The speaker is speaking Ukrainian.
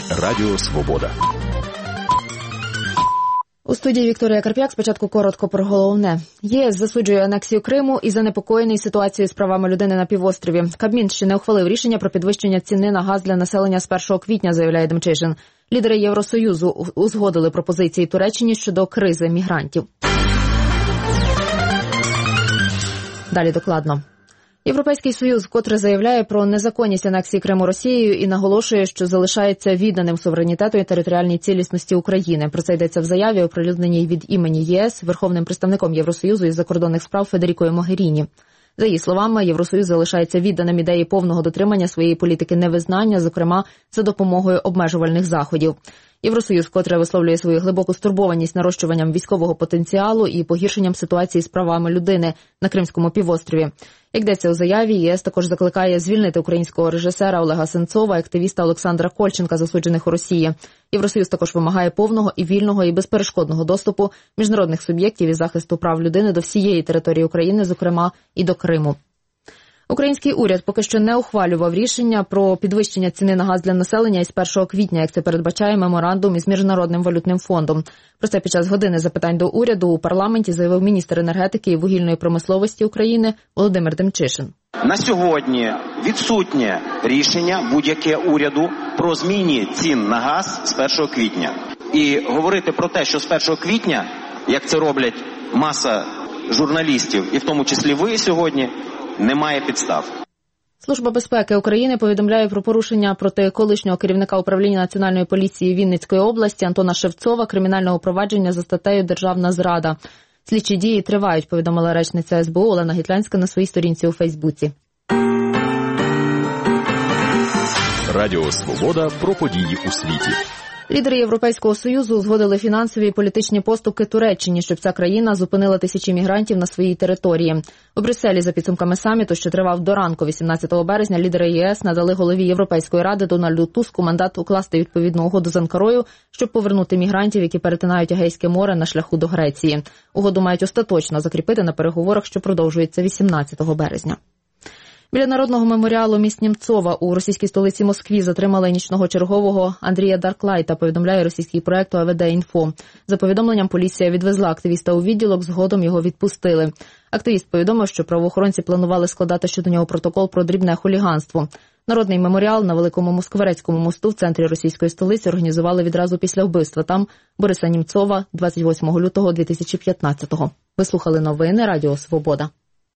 Радіо Свобода. У студії Вікторія Карп'як. Спочатку коротко про головне. ЄС засуджує анексію Криму і занепокоєний ситуацією з правами людини на півострові. Кабмін ще не ухвалив рішення про підвищення ціни на газ для населення з 1 квітня, заявляє Демчишин. Лідери Євросоюзу узгодили пропозиції Туреччині щодо кризи мігрантів. Далі докладно. Європейський Союз вкотре заявляє про незаконність анексії Криму Росією і наголошує, що залишається відданим суверенітету і територіальній цілісності України. Про це йдеться в заяві, оприлюдненій від імені ЄС верховним представником Євросоюзу із закордонних справ Федерікою Могеріні. За її словами, Євросоюз залишається відданим ідеї повного дотримання своєї політики невизнання, зокрема за допомогою обмежувальних заходів. Євросоюз вкотре висловлює свою глибоку стурбованість нарощуванням військового потенціалу і погіршенням ситуації з правами людини на Кримському півострові. Як йдеться у заяві, ЄС також закликає звільнити українського режисера Олега Сенцова і активіста Олександра Кольченка, засуджених у Росії. Євросоюз також вимагає повного і вільного і безперешкодного доступу міжнародних суб'єктів із захисту прав людини до всієї території України, зокрема і до Криму. Український уряд поки що не ухвалював рішення про підвищення ціни на газ для населення із 1 квітня, як це передбачає меморандум із Міжнародним валютним фондом. Про це під час години запитань до уряду у парламенті заявив міністр енергетики і вугільної промисловості України Володимир Демчишин. На сьогодні відсутнє рішення будь-яке уряду про зміні цін на газ з 1 квітня. І говорити про те, що з 1 квітня, як це роблять маса журналістів, і в тому числі ви сьогодні, немає підстав. Служба безпеки України повідомляє про порушення проти колишнього керівника управління Національної поліції Вінницької області Антона Шевцова кримінального провадження за статтею «Державна зрада». Слідчі дії тривають, повідомила речниця СБУ Олена Гітлянська на своїй сторінці у Фейсбуці. Радіо Свобода про події у світі. Лідери Європейського Союзу узгодили фінансові і політичні поступки Туреччині, щоб ця країна зупинила тисячі мігрантів на своїй території. У Брюсселі за підсумками саміту, що тривав до ранку 18 березня, лідери ЄС надали голові Європейської ради Дональду Туску мандат укласти відповідну угоду з Анкарою, щоб повернути мігрантів, які перетинають Егейське море на шляху до Греції. Угоду мають остаточно закріпити на переговорах, що продовжуються 18 березня. Біля народного меморіалу міст Німцова у російській столиці Москві затримали нічного чергового Андрія Дарклайта, повідомляє російський проект АВД-Інфо. За повідомленням, поліція відвезла активіста у відділок, згодом його відпустили. Активіст повідомив, що правоохоронці планували складати щодо нього протокол про дрібне хуліганство. Народний меморіал на Великому Москворецькому мосту в центрі російської столиці організували відразу після вбивства там Бориса Німцова 28 лютого 2015-го. Ви слухали новини Радіо Свобода.